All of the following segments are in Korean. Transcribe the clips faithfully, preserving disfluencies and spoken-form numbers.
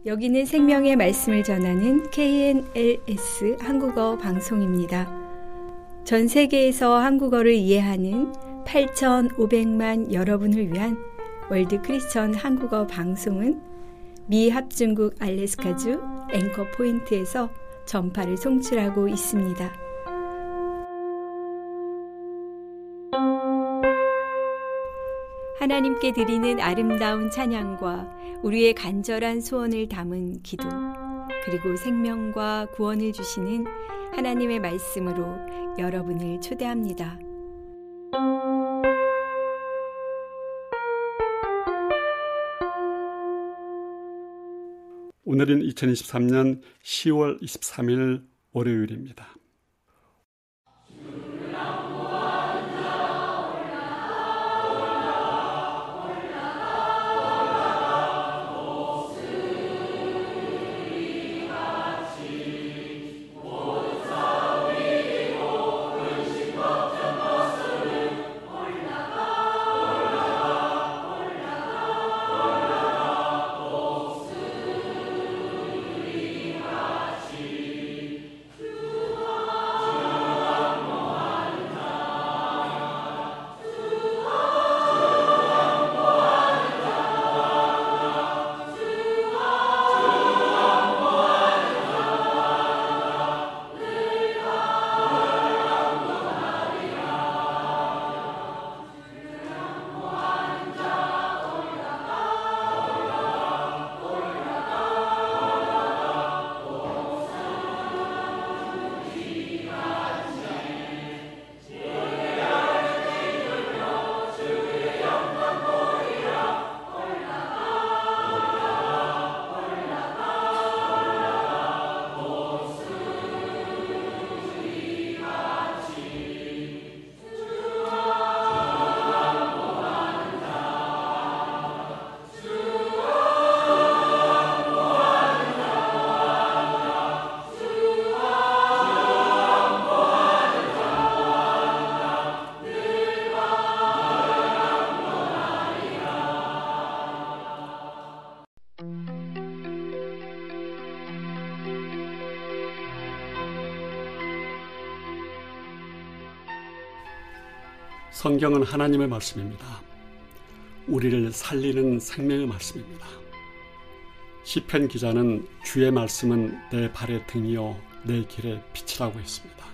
여기는 생명의 말씀을 전하는 케이엔엘에스 한국어 방송입니다. 전 세계에서 한국어를 이해하는 팔천오백만 여러분을 위한 월드 크리스천 한국어 방송은 미 합중국 알래스카주 앵커 포인트에서 전파를 송출하고 있습니다. 하나님께 드리는 아름다운 찬양과 우리의 간절한 소원을 담은 기도, 그리고 생명과 구원을 주시는 하나님의 말씀으로 여러분을 초대합니다. 오늘은 이천이십삼년 시월 이십삼일 월요일입니다. 성경은 하나님의 말씀입니다. 우리를 살리는 생명의 말씀입니다. 시편 기자는 주의 말씀은 내 발의 등이요 내 길의 빛이라고 했습니다.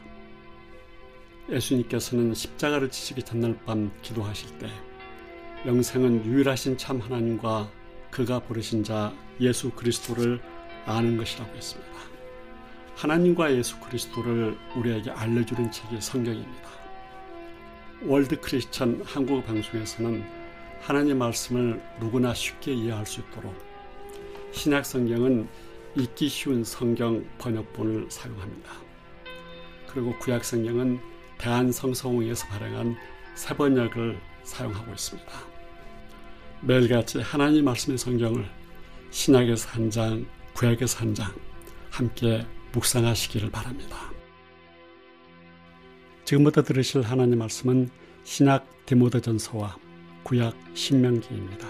예수님께서는 십자가를 지시기 전날 밤 기도하실 때 영생은 유일하신 참 하나님과 그가 부르신 자 예수 그리스도를 아는 것이라고 했습니다. 하나님과 예수 그리스도를 우리에게 알려주는 책이 성경입니다. 월드 크리스천 한국어 방송에서는 하나님의 말씀을 누구나 쉽게 이해할 수 있도록 신약 성경은 읽기 쉬운 성경 번역본을 사용합니다. 그리고 구약 성경은 대한성서공회에서 발행한 새 번역을 사용하고 있습니다. 매일같이 하나님 말씀의 성경을 신약에서 한 장, 구약에서 한 장 함께 묵상하시기를 바랍니다. 지금부터 들으실 하나님 말씀은 신약 디모데전서와 구약 신명기입니다.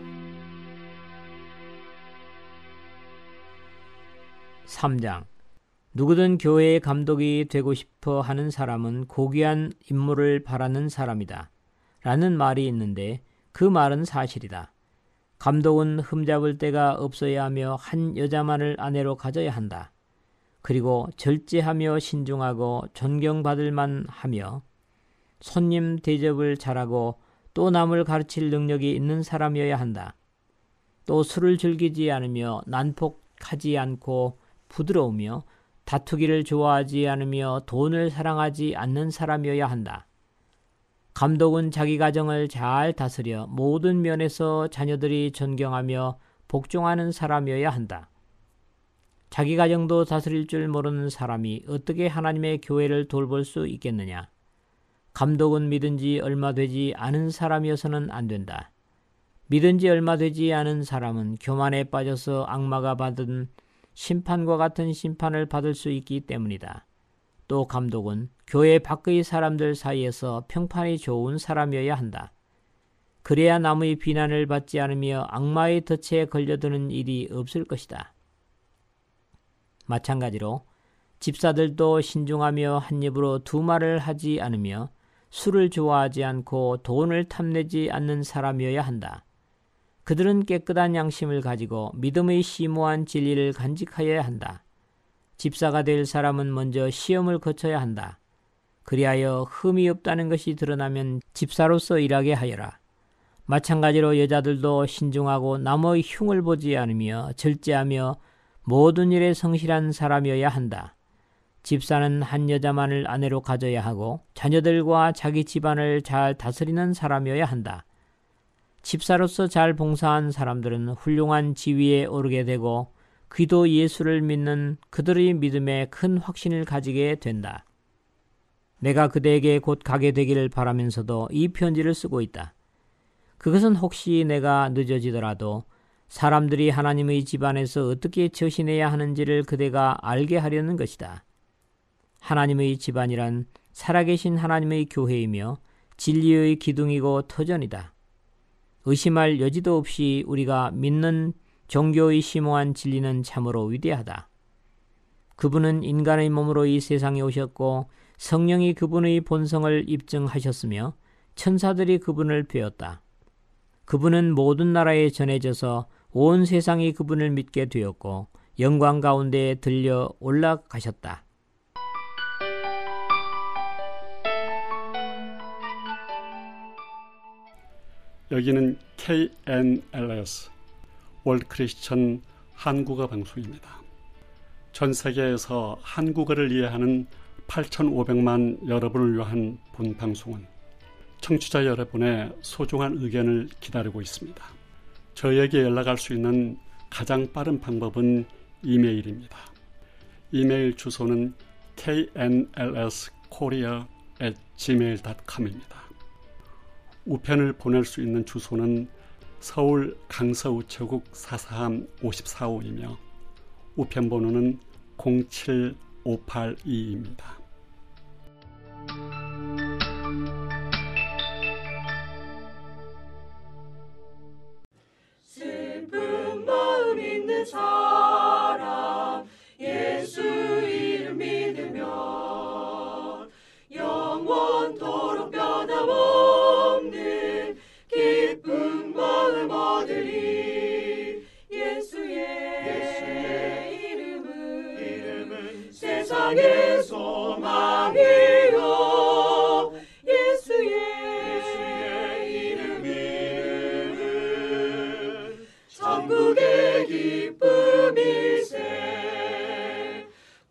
삼 장. 누구든 교회의 감독이 되고 싶어 하는 사람은 고귀한 인물을 바라는 사람이다 라는 말이 있는데 그 말은 사실이다. 감독은 흠잡을 데가 없어야 하며 한 여자만을 아내로 가져야 한다. 그리고 절제하며 신중하고 존경받을 만하며 손님 대접을 잘하고 또 남을 가르칠 능력이 있는 사람이어야 한다. 또 술을 즐기지 않으며 난폭하지 않고 부드러우며 다투기를 좋아하지 않으며 돈을 사랑하지 않는 사람이어야 한다. 감독은 자기 가정을 잘 다스려 모든 면에서 자녀들이 존경하며 복종하는 사람이어야 한다. 자기 가정도 다스릴 줄 모르는 사람이 어떻게 하나님의 교회를 돌볼 수 있겠느냐? 감독은 믿은 지 얼마 되지 않은 사람이어서는 안 된다. 믿은 지 얼마 되지 않은 사람은 교만에 빠져서 악마가 받은 심판과 같은 심판을 받을 수 있기 때문이다. 또 감독은 교회 밖의 사람들 사이에서 평판이 좋은 사람이어야 한다. 그래야 남의 비난을 받지 않으며 악마의 덫에 걸려드는 일이 없을 것이다. 마찬가지로 집사들도 신중하며 한 입으로 두 말을 하지 않으며 술을 좋아하지 않고 돈을 탐내지 않는 사람이어야 한다. 그들은 깨끗한 양심을 가지고 믿음의 심오한 진리를 간직하여야 한다. 집사가 될 사람은 먼저 시험을 거쳐야 한다. 그리하여 흠이 없다는 것이 드러나면 집사로서 일하게 하여라. 마찬가지로 여자들도 신중하고 남의 흉을 보지 않으며 절제하며 모든 일에 성실한 사람이어야 한다. 집사는 한 여자만을 아내로 가져야 하고 자녀들과 자기 집안을 잘 다스리는 사람이어야 한다. 집사로서 잘 봉사한 사람들은 훌륭한 지위에 오르게 되고 그리스도 예수를 믿는 그들의 믿음에 큰 확신을 가지게 된다. 내가 그대에게 곧 가게 되기를 바라면서도 이 편지를 쓰고 있다. 그것은 혹시 내가 늦어지더라도 사람들이 하나님의 집안에서 어떻게 처신해야 하는지를 그대가 알게 하려는 것이다. 하나님의 집안이란 살아계신 하나님의 교회이며 진리의 기둥이고 터전이다. 의심할 여지도 없이 우리가 믿는 종교의 심오한 진리는 참으로 위대하다. 그분은 인간의 몸으로 이 세상에 오셨고 성령이 그분의 본성을 입증하셨으며 천사들이 그분을 배웠다. 그분은 모든 나라에 전해져서 온 세상이 그분을 믿게 되었고 영광 가운데 들려 올라가셨다. 여기는 케이엔엘에스 월드 크리스천 한국어 방송입니다. 전 세계에서 한국어를 이해하는 팔천오백만 여러분을 위한 본 방송은 청취자 여러분의 소중한 의견을 기다리고 있습니다. 저에게 연락할 수 있는 가장 빠른 방법은 이메일입니다. 이메일 주소는 케이엔엘에스 코리아 앳 지메일 닷 컴입니다. 우편을 보낼 수 있는 주소는 서울 강서우체국 사사함 오십사호이며 우편 번호는 공칠오팔이입니다. 슬픈 마음 있는 사람 예수 이름 믿으면 영원토록 변함없는 기쁜 마음 얻으리. 예수의, 예수의 이름은, 이름은 세상의 소망이요. 예수의, 예수의 이름, 이름은 천국의 기쁨일세.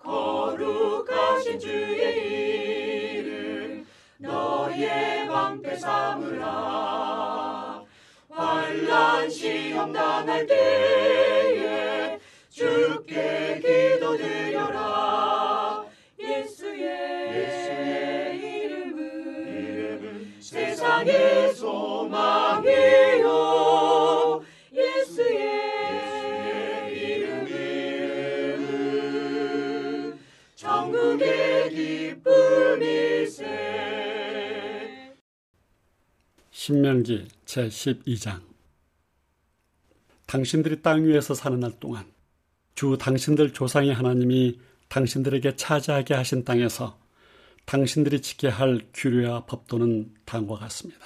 거룩하신 주의 이름 너의 방패 삼으라. 환난 시험 당할 때에 주께 기도드려라. 예수의, 예수의 이름은, 이름은 세상의 소망이요. 예수의, 예수의 이름, 이름은 천국의 기쁨일세. 신명기 제십이 장. 당신들이 땅 위에서 사는 날 동안 주 당신들 조상의 하나님이 당신들에게 차지하게 하신 땅에서 당신들이 지켜야 할 규례와 법도는 다음과 같습니다.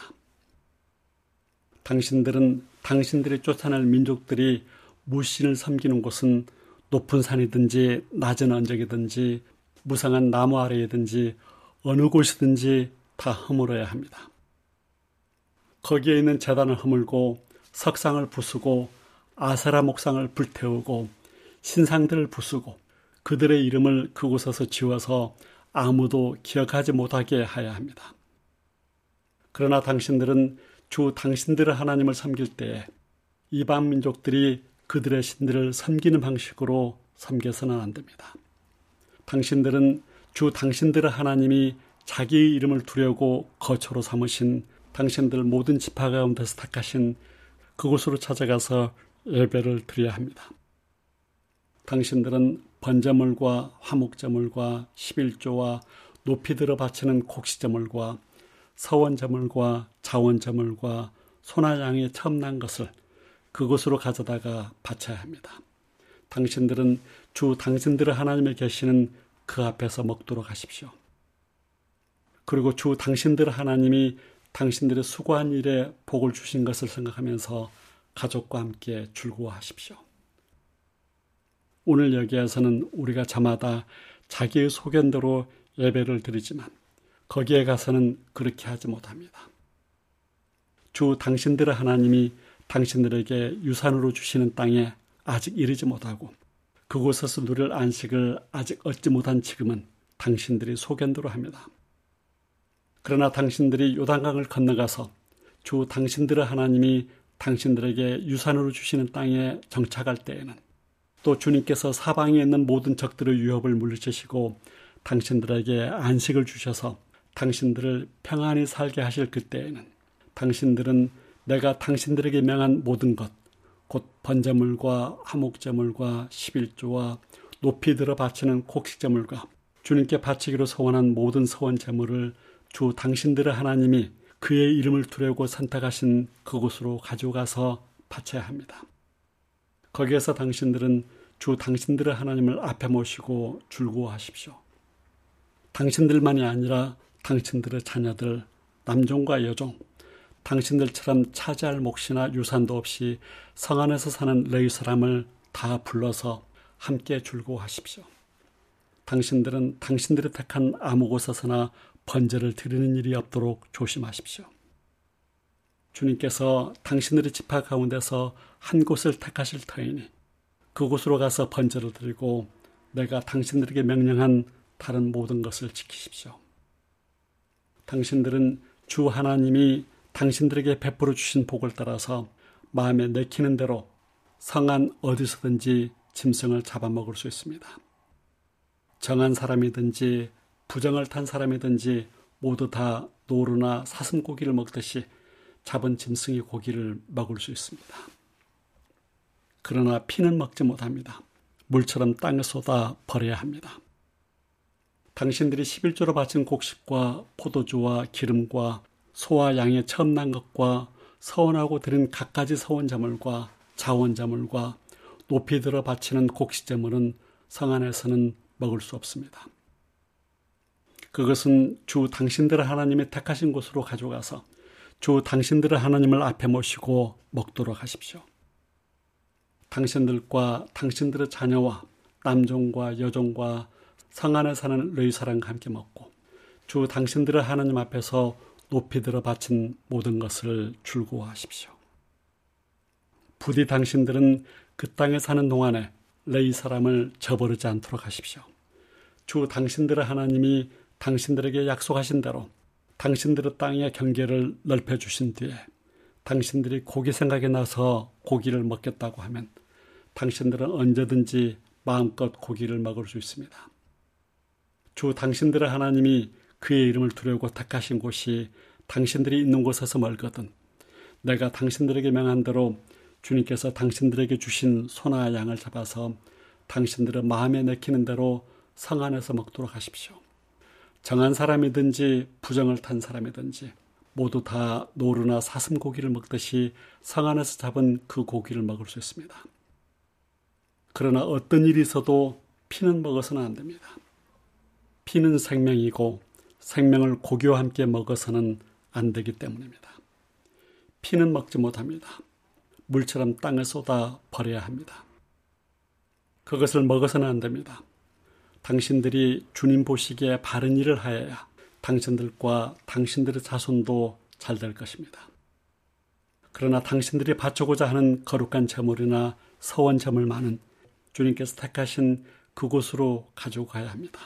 당신들은 당신들이 쫓아낼 민족들이 무신을 섬기는 곳은 높은 산이든지 낮은 언덕이든지 무성한 나무 아래이든지 어느 곳이든지 다 허물어야 합니다. 거기에 있는 제단을 허물고 석상을 부수고 아세라 목상을 불태우고 신상들을 부수고 그들의 이름을 그곳에서 지워서 아무도 기억하지 못하게 해야 합니다. 그러나 당신들은 주 당신들의 하나님을 섬길 때에 이방 민족들이 그들의 신들을 섬기는 방식으로 섬겨서는 안 됩니다. 당신들은 주 당신들의 하나님이 자기의 이름을 두려고 거처로 삼으신 당신들 모든 지파 가운데서 택하신 그곳으로 찾아가서 예배를 드려야 합니다. 당신들은 번제물과 화목제물과 십일조와 높이 들어 바치는 곡식제물과 서원제물과 자원제물과 소나 양이 처음 난 것을 그곳으로 가져다가 바쳐야 합니다. 당신들은 주 당신들의 하나님이 계시는 그 앞에서 먹도록 하십시오. 그리고 주 당신들의 하나님이 당신들의 수고한 일에 복을 주신 것을 생각하면서 가족과 함께 즐거워하십시오. 오늘 여기에서는 우리가 저마다 자기의 소견대로 예배를 드리지만 거기에 가서는 그렇게 하지 못합니다. 주 당신들의 하나님이 당신들에게 유산으로 주시는 땅에 아직 이르지 못하고 그곳에서 누릴 안식을 아직 얻지 못한 지금은 당신들이 소견대로 합니다. 그러나 당신들이 요단강을 건너가서 주 당신들의 하나님이 당신들에게 유산으로 주시는 땅에 정착할 때에는 또 주님께서 사방에 있는 모든 적들의 위협을 물리치시고 당신들에게 안식을 주셔서 당신들을 평안히 살게 하실 그때에는 당신들은 내가 당신들에게 명한 모든 것, 곧 번제물과 화목제물과 십일조와 높이 들어 바치는 곡식제물과 주님께 바치기로 소원한 모든 소원 제물을 주 당신들의 하나님이 그의 이름을 두려고 선택하신 그곳으로 가져가서 바쳐야 합니다. 거기에서 당신들은 주 당신들의 하나님을 앞에 모시고 즐거워하십시오. 당신들만이 아니라 당신들의 자녀들, 남종과 여종, 당신들처럼 차지할 몫이나 유산도 없이 성 안에서 사는 레위 사람을 다 불러서 함께 즐거워하십시오. 당신들은 당신들이 택한 아무 곳에서나 번제를 드리는 일이 없도록 조심하십시오. 주님께서 당신들의 지파 가운데서 한 곳을 택하실 터이니 그곳으로 가서 번제를 드리고 내가 당신들에게 명령한 다른 모든 것을 지키십시오. 당신들은 주 하나님이 당신들에게 베풀어 주신 복을 따라서 마음에 내키는 대로 성안 어디서든지 짐승을 잡아먹을 수 있습니다. 정한 사람이든지 부정을 탄 사람이든지 모두 다 노루나 사슴고기를 먹듯이 잡은 짐승의 고기를 먹을 수 있습니다. 그러나 피는 먹지 못합니다. 물처럼 땅에 쏟아 버려야 합니다. 당신들이 십일조로 바친 곡식과 포도주와 기름과 소와 양의 처음 난 것과 서원하고 드린 갖가지 서원제물과 자원제물과 높이 들어 바치는 곡식제물은 성 안에서는 먹을 수 없습니다. 그것은 주 당신들의 하나님이 택하신 곳으로 가져가서 주 당신들의 하나님을 앞에 모시고 먹도록 하십시오. 당신들과 당신들의 자녀와 남종과 여종과 성 안에 사는 레위 사람과 함께 먹고 주 당신들의 하나님 앞에서 높이 들어 바친 모든 것을 즐거워하십시오. 부디 당신들은 그 땅에 사는 동안에 레위 사람을 저버리지 않도록 하십시오. 주 당신들의 하나님이 당신들에게 약속하신 대로 당신들의 땅의 경계를 넓혀주신 뒤에 당신들이 고기 생각이 나서 고기를 먹겠다고 하면 당신들은 언제든지 마음껏 고기를 먹을 수 있습니다. 주 당신들의 하나님이 그의 이름을 두려고 택하신 곳이 당신들이 있는 곳에서 멀거든 내가 당신들에게 명한 대로 주님께서 당신들에게 주신 소나 양을 잡아서 당신들의 마음에 내키는 대로 성 안에서 먹도록 하십시오. 정한 사람이든지 부정을 탄 사람이든지 모두 다 노루나 사슴고기를 먹듯이 성 안에서 잡은 그 고기를 먹을 수 있습니다. 그러나 어떤 일이 있어도 피는 먹어서는 안 됩니다. 피는 생명이고 생명을 고기와 함께 먹어서는 안 되기 때문입니다. 피는 먹지 못합니다. 물처럼 땅에 쏟아 버려야 합니다. 그것을 먹어서는 안 됩니다. 당신들이 주님 보시기에 바른 일을 하여야 당신들과 당신들의 자손도 잘 될 것입니다. 그러나 당신들이 바치고자 하는 거룩한 제물이나 서원 제물만은 주님께서 택하신 그곳으로 가지고 가야 합니다.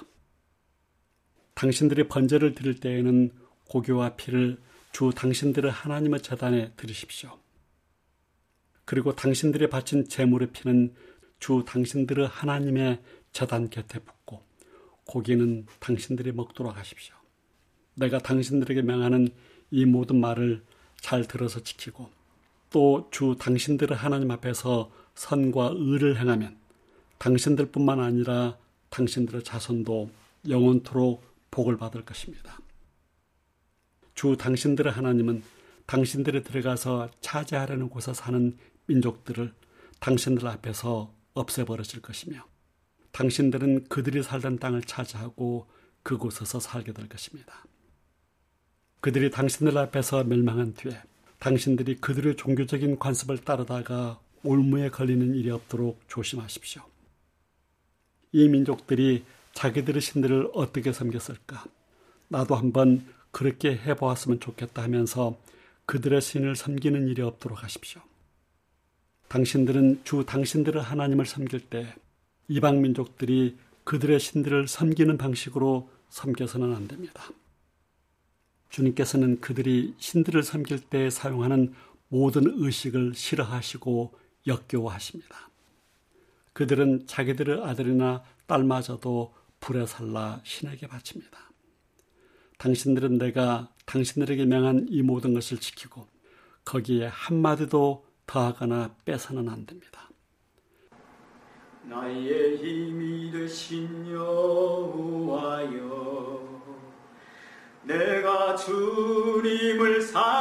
당신들이 번제를 드릴 때에는 고기와 피를 주 당신들의 하나님의 제단에 드리십시오. 그리고 당신들이 바친 제물의 피는 주 당신들의 하나님의 제단 곁에 붓고 고기는 당신들이 먹도록 하십시오. 내가 당신들에게 명하는 이 모든 말을 잘 들어서 지키고 또 주 당신들의 하나님 앞에서 선과 의를 행하면 당신들뿐만 아니라 당신들의 자손도 영원토록 복을 받을 것입니다. 주 당신들의 하나님은 당신들이 들어가서 차지하려는 곳에 사는 민족들을 당신들 앞에서 없애버렸을 것이며 당신들은 그들이 살던 땅을 차지하고 그곳에서 살게 될 것입니다. 그들이 당신들 앞에서 멸망한 뒤에 당신들이 그들의 종교적인 관습을 따르다가 올무에 걸리는 일이 없도록 조심하십시오. 이 민족들이 자기들의 신들을 어떻게 섬겼을까? 나도 한번 그렇게 해보았으면 좋겠다 하면서 그들의 신을 섬기는 일이 없도록 하십시오. 당신들은 주 당신들의 하나님을 섬길 때 이방 민족들이 그들의 신들을 섬기는 방식으로 섬겨서는 안 됩니다. 주님께서는 그들이 신들을 섬길 때 사용하는 모든 의식을 싫어하시고 역겨워하십니다. 그들은 자기들의 아들이나 딸마저도 불에 살라 신에게 바칩니다. 당신들은 내가 당신들에게 명한 이 모든 것을 지키고 거기에 한마디도 더하거나 빼서는 안 됩니다. 나의 힘이 되신 여호와여, 내가 주님을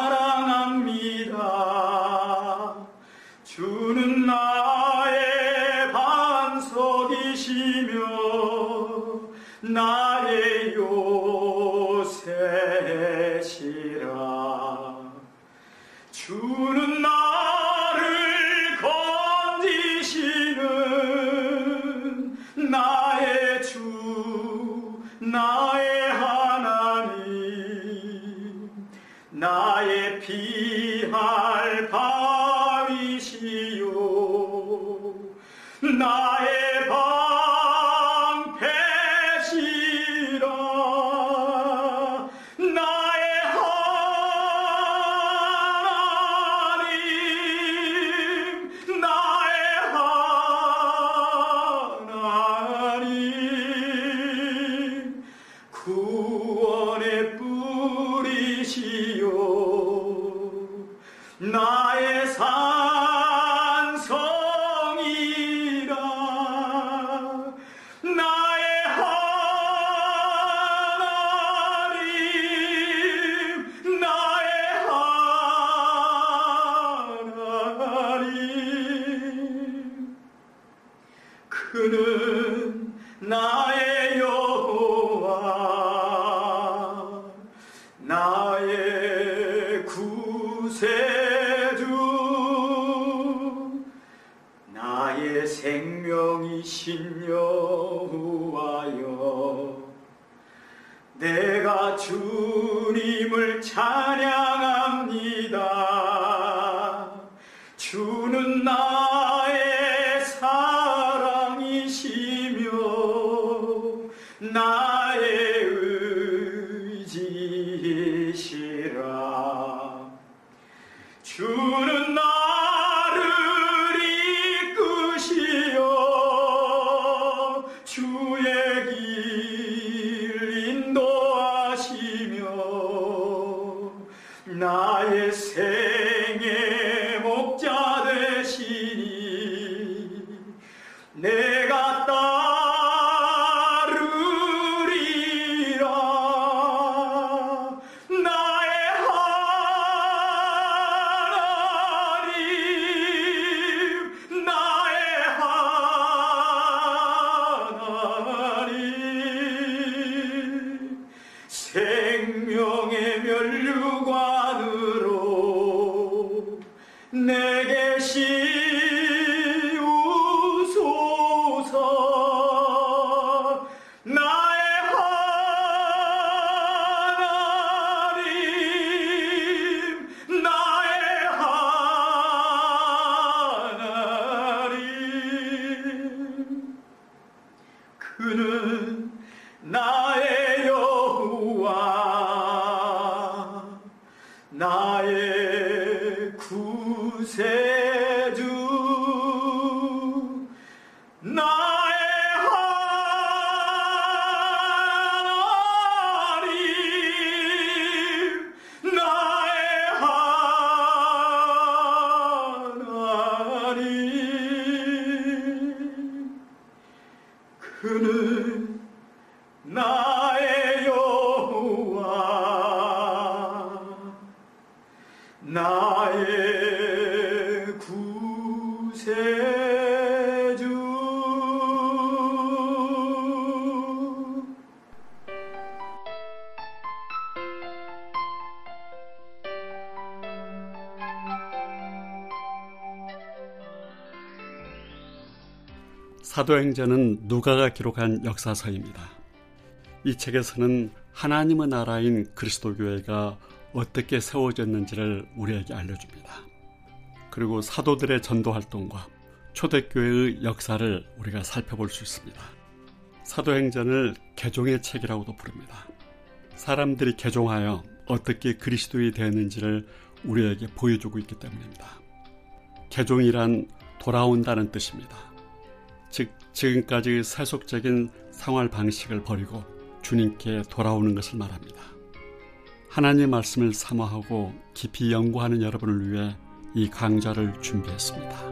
사랑합니다. 주는 나의 반석이시며 나의 요새시라. 주는 나를 건지시는 나의 주, 나의 하나님, 나의 피할 바위시요 나의 방패시라. 나의 하나님, 나의 하나님, 구원의 뿌리시요 나의 산성이라. 나의 하나님, 나의 하나님, 그는 나의 여호와, 나의 구세주, 나의 생명이신 여호와여, 내가 주님을 찬양합니다. 주는 나의 사랑이시며 나의 의지시라. 주는 나를 이끄시어 주의 길 인도하시며 나의 생의 목자 되시니 내가 따르리라. 나의 하나님, 나의 하나님, 생명의 면류관으로 내게 씌우소서. 나의 하나님, 나의 하나님, 그는 나의 여호와, 나의 구세주, 나의 하나님, 나의 하나님, 그는 나의 여호와, 사도행전은 누가가 기록한 역사서입니다. 이 책에서는 하나님의 나라인 그리스도교회가 어떻게 세워졌는지를 우리에게 알려줍니다. 그리고 사도들의 전도활동과 초대교회의 역사를 우리가 살펴볼 수 있습니다. 사도행전을 개종의 책이라고도 부릅니다. 사람들이 개종하여 어떻게 그리스도인이 되었는지를 우리에게 보여주고 있기 때문입니다. 개종이란 돌아온다는 뜻입니다. 즉 지금까지 세속적인 생활 방식을 버리고 주님께 돌아오는 것을 말합니다. 하나님의 말씀을 사모하고 깊이 연구하는 여러분을 위해 이 강좌를 준비했습니다.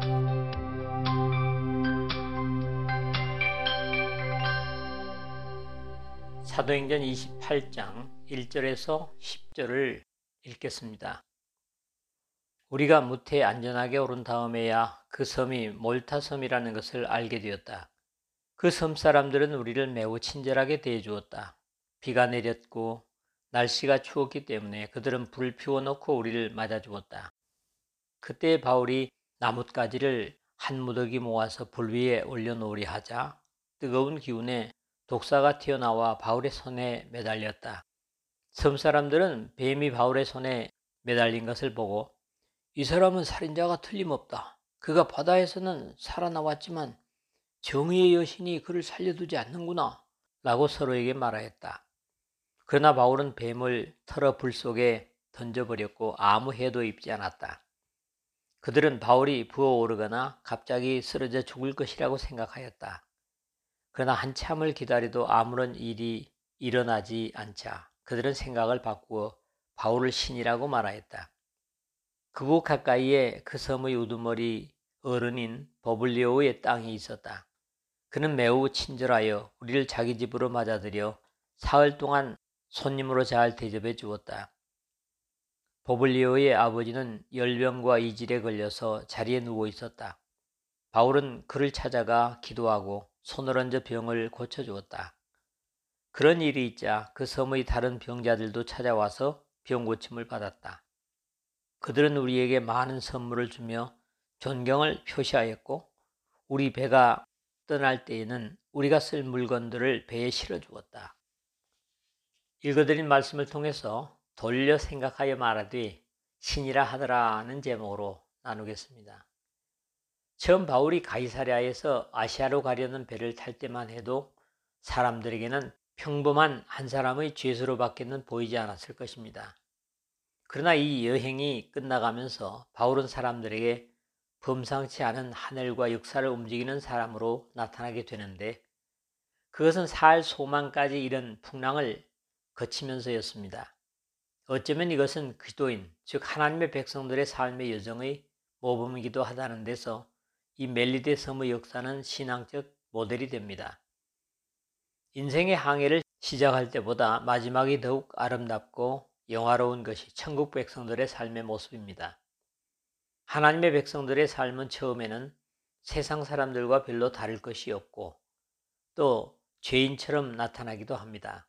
사도행전 이십팔 장 일 절에서 십 절을 읽겠습니다. 우리가 무태에 안전하게 오른 다음에야 그 섬이 몰타섬이라는 것을 알게 되었다. 그 섬 사람들은 우리를 매우 친절하게 대해주었다. 비가 내렸고 날씨가 추웠기 때문에 그들은 불을 피워놓고 우리를 맞아주었다. 그때 바울이 나뭇가지를 한 무더기 모아서 불 위에 올려놓으려 하자 뜨거운 기운에 독사가 튀어나와 바울의 손에 매달렸다. 섬 사람들은 뱀이 바울의 손에 매달린 것을 보고 이 사람은 살인자가 틀림없다. 그가 바다에서는 살아나왔지만 정의의 여신이 그를 살려두지 않는구나 라고 서로에게 말하였다. 그러나 바울은 뱀을 털어 불 속에 던져버렸고 아무 해도 입지 않았다. 그들은 바울이 부어오르거나 갑자기 쓰러져 죽을 것이라고 생각하였다. 그러나 한참을 기다려도 아무런 일이 일어나지 않자 그들은 생각을 바꾸어 바울을 신이라고 말하였다. 그곳 가까이에 그 섬의 우두머리 어른인 버블리오의 땅이 있었다. 그는 매우 친절하여 우리를 자기 집으로 맞아들여 사흘 동안 손님으로 잘 대접해 주었다. 버블리오의 아버지는 열병과 이질에 걸려서 자리에 누워 있었다. 바울은 그를 찾아가 기도하고 손을 얹어 병을 고쳐주었다. 그런 일이 있자 그 섬의 다른 병자들도 찾아와서 병 고침을 받았다. 그들은 우리에게 많은 선물을 주며 존경을 표시하였고 우리 배가 떠날 때에는 우리가 쓸 물건들을 배에 실어주었다. 읽어드린 말씀을 통해서 돌려 생각하여 말하되 신이라 하더라는 제목으로 나누겠습니다. 처음 바울이 가이사랴에서 아시아로 가려는 배를 탈 때만 해도 사람들에게는 평범한 한 사람의 죄수로밖에는 보이지 않았을 것입니다. 그러나 이 여행이 끝나가면서 바울은 사람들에게 범상치 않은 하늘과 역사를 움직이는 사람으로 나타나게 되는데 그것은 살 소망까지 이런 풍랑을 거치면서였습니다. 어쩌면 이것은 그리스도인, 즉 하나님의 백성들의 삶의 여정의 모범이기도 하다는 데서 이 멜리데 섬의 역사는 신앙적 모델이 됩니다. 인생의 항해를 시작할 때보다 마지막이 더욱 아름답고 영화로운 것이 천국 백성들의 삶의 모습입니다. 하나님의 백성들의 삶은 처음에는 세상 사람들과 별로 다를 것이 없고 또 죄인처럼 나타나기도 합니다.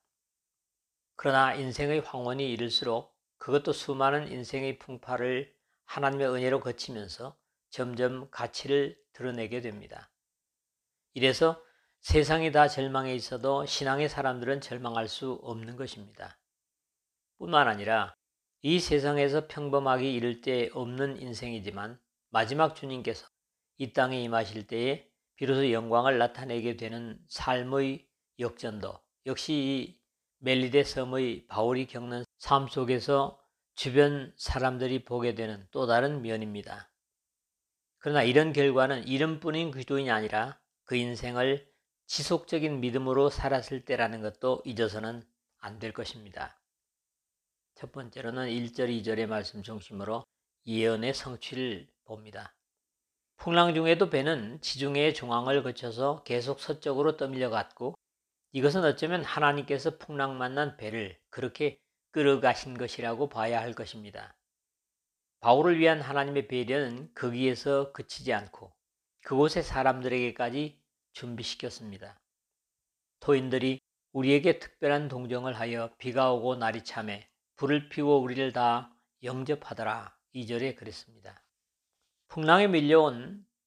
그러나 인생의 황혼이 이를수록 그것도 수많은 인생의 풍파를 하나님의 은혜로 거치면서 점점 가치를 드러내게 됩니다. 이래서 세상이 다 절망해 있어도 신앙의 사람들은 절망할 수 없는 것입니다. 뿐만 아니라 이 세상에서 평범하기 이를 데 없는 인생이지만 마지막 주님께서 이 땅에 임하실 때에 비로소 영광을 나타내게 되는 삶의 역전도 역시 이 멜리데 섬의 바울이 겪는 삶 속에서 주변 사람들이 보게 되는 또 다른 면입니다. 그러나 이런 결과는 이름뿐인 그리스도인이 아니라 그 인생을 지속적인 믿음으로 살았을 때라는 것도 잊어서는 안 될 것입니다. 첫 번째로는 일 절, 이 절의 말씀 중심으로 예언의 성취를 봅니다. 풍랑 중에도 배는 지중해의 중앙을 거쳐서 계속 서쪽으로 떠밀려 갔고 이것은 어쩌면 하나님께서 풍랑 만난 배를 그렇게 끌어가신 것이라고 봐야 할 것입니다. 바울을 위한 하나님의 배려는 거기에서 그치지 않고 그곳의 사람들에게까지 준비시켰습니다. 토인들이 우리에게 특별한 동정을 하여 비가 오고 날이 참해 불을 피워 우리를 다 영접하더라. 이 절에 그랬습니다. 풍랑에 밀려온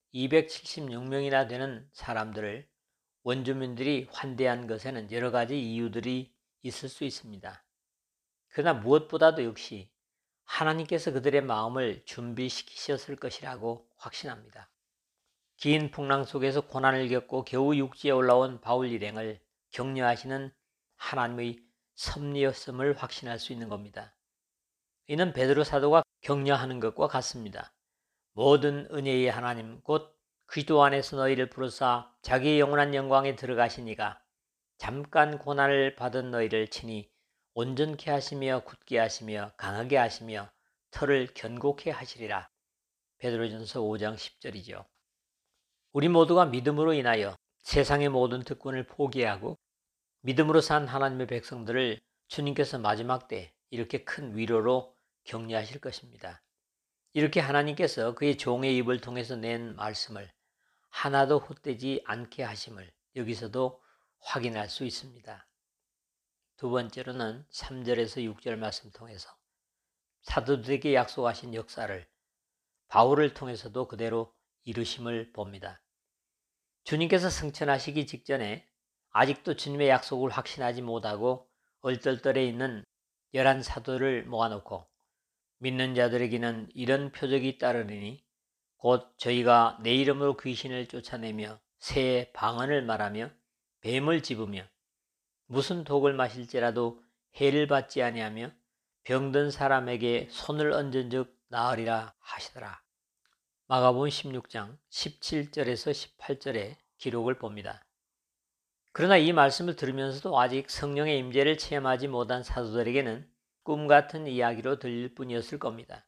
이백칠십육 명이나 되는 사람들을 원주민들이 환대한 것에는 여러 가지 이유들이 있을 수 있습니다. 그러나 무엇보다도 역시 하나님께서 그들의 마음을 준비시키셨을 것이라고 확신합니다. 긴 풍랑 속에서 고난을 겪고 겨우 육지에 올라온 바울 일행을 격려하시는 하나님의 섭리였음을 확신할 수 있는 겁니다. 이는 베드로 사도가 격려하는 것과 같습니다. 모든 은혜의 하나님 곧 그리스도 안에서 너희를 부르사 자기의 영원한 영광에 들어가시니가 잠깐 고난을 받은 너희를 친히 온전케 하시며 굳게 하시며 강하게 하시며 털을 견고케 하시리라. 베드로전서 오 장 십 절이죠. 우리 모두가 믿음으로 인하여 세상의 모든 특권을 포기하고 믿음으로 산 하나님의 백성들을 주님께서 마지막 때 이렇게 큰 위로로 격려하실 것입니다. 이렇게 하나님께서 그의 종의 입을 통해서 낸 말씀을 하나도 헛되지 않게 하심을 여기서도 확인할 수 있습니다. 두 번째로는 삼 절에서 육 절 말씀 통해서 사도들에게 약속하신 역사를 바울을 통해서도 그대로 이루심을 봅니다. 주님께서 승천하시기 직전에 아직도 주님의 약속을 확신하지 못하고 얼떨떨해 있는 열한 사도를 모아놓고 믿는 자들에게는 이런 표적이 따르리니 곧 저희가 내 이름으로 귀신을 쫓아내며 새의 방언을 말하며 뱀을 집으며 무슨 독을 마실지라도 해를 받지 아니하며 병든 사람에게 손을 얹은 즉 나으리라 하시더라. 마가복음 십육 장 십칠 절에서 십팔 절의 기록을 봅니다. 그러나 이 말씀을 들으면서도 아직 성령의 임재를 체험하지 못한 사도들에게는 꿈 같은 이야기로 들릴 뿐이었을 겁니다.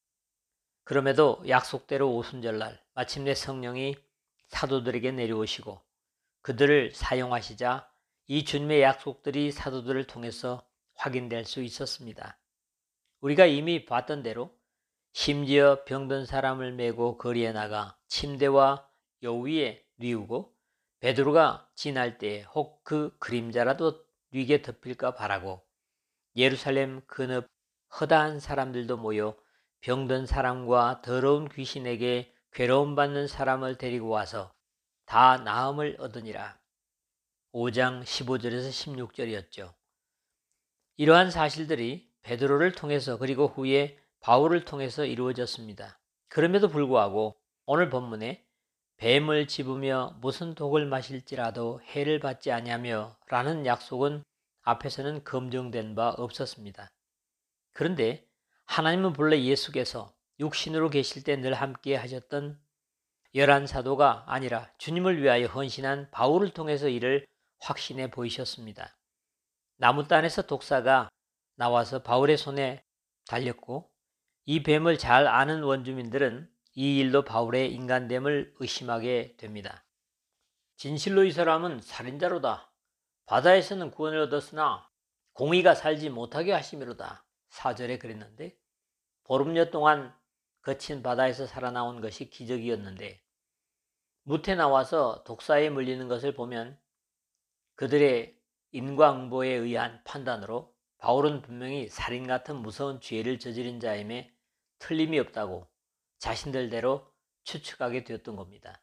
그럼에도 약속대로 오순절날 마침내 성령이 사도들에게 내려오시고 그들을 사용하시자 이 주님의 약속들이 사도들을 통해서 확인될 수 있었습니다. 우리가 이미 봤던 대로 심지어 병든 사람을 메고 거리에 나가 침대와 여위에 뉘우고 베드로가 지날 때 혹 그 그림자라도 뉘게 덮일까 바라고 예루살렘 근업 허다한 사람들도 모여 병든 사람과 더러운 귀신에게 괴로움받는 사람을 데리고 와서 다 나음을 얻으니라. 오 장 십오 절에서 십육 절이었죠. 이러한 사실들이 베드로를 통해서 그리고 후에 바울을 통해서 이루어졌습니다. 그럼에도 불구하고 오늘 본문에 뱀을 집으며 무슨 독을 마실지라도 해를 받지 아니하며 라는 약속은 앞에서는 검증된 바 없었습니다. 그런데 하나님은 본래 예수께서 육신으로 계실 때 늘 함께 하셨던 열한 사도가 아니라 주님을 위하여 헌신한 바울을 통해서 이를 확신해 보이셨습니다. 나무단에서 독사가 나와서 바울의 손에 달렸고 이 뱀을 잘 아는 원주민들은 이 일로 바울의 인간됨을 의심하게 됩니다. 진실로 이 사람은 살인자로다. 바다에서는 구원을 얻었으나 공의가 살지 못하게 하심이로다. 사 절에 그랬는데 보름여 동안 거친 바다에서 살아나온 것이 기적이었는데 무태 나와서 독사에 물리는 것을 보면 그들의 인과응보에 의한 판단으로 바울은 분명히 살인 같은 무서운 죄를 저지른 자임에 틀림이 없다고 자신들대로 추측하게 되었던 겁니다.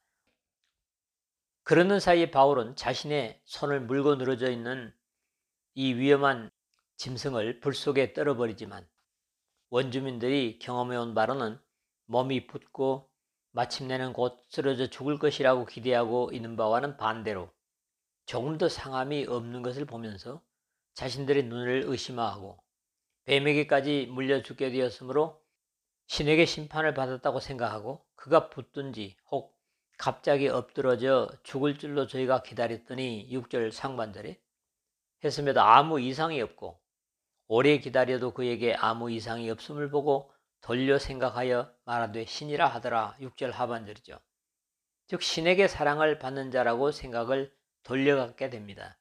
그러는 사이에 바울은 자신의 손을 물고 늘어져 있는 이 위험한 짐승을 불 속에 떨어버리지만 원주민들이 경험해온 바로는 몸이 붓고 마침내는 곧 쓰러져 죽을 것이라고 기대하고 있는 바와는 반대로 조금 더 상함이 없는 것을 보면서 자신들의 눈을 의심하고 뱀에게까지 물려 죽게 되었으므로 신에게 심판을 받았다고 생각하고 그가 붙든지 혹 갑자기 엎드러져 죽을 줄로 저희가 기다렸더니 육 절 상반절에 했음에도 아무 이상이 없고 오래 기다려도 그에게 아무 이상이 없음을 보고 돌려 생각하여 말하되 신이라 하더라. 육 절 하반절이죠. 즉 신에게 사랑을 받는 자라고 생각을 돌려갖게 됩니다.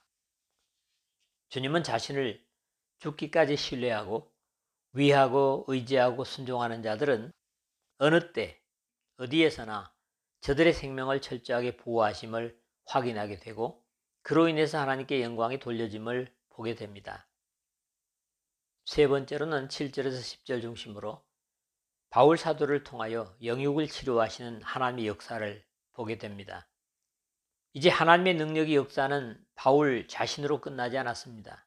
주님은 자신을 죽기까지 신뢰하고 위하고 의지하고 순종하는 자들은 어느 때 어디에서나 저들의 생명을 철저하게 보호하심을 확인하게 되고 그로 인해서 하나님께 영광이 돌려짐을 보게 됩니다. 세 번째로는 칠 절에서 십 절 중심으로 바울 사도를 통하여 영육을 치료하시는 하나님의 역사를 보게 됩니다. 이제 하나님의 능력의 역사는 바울 자신으로 끝나지 않았습니다.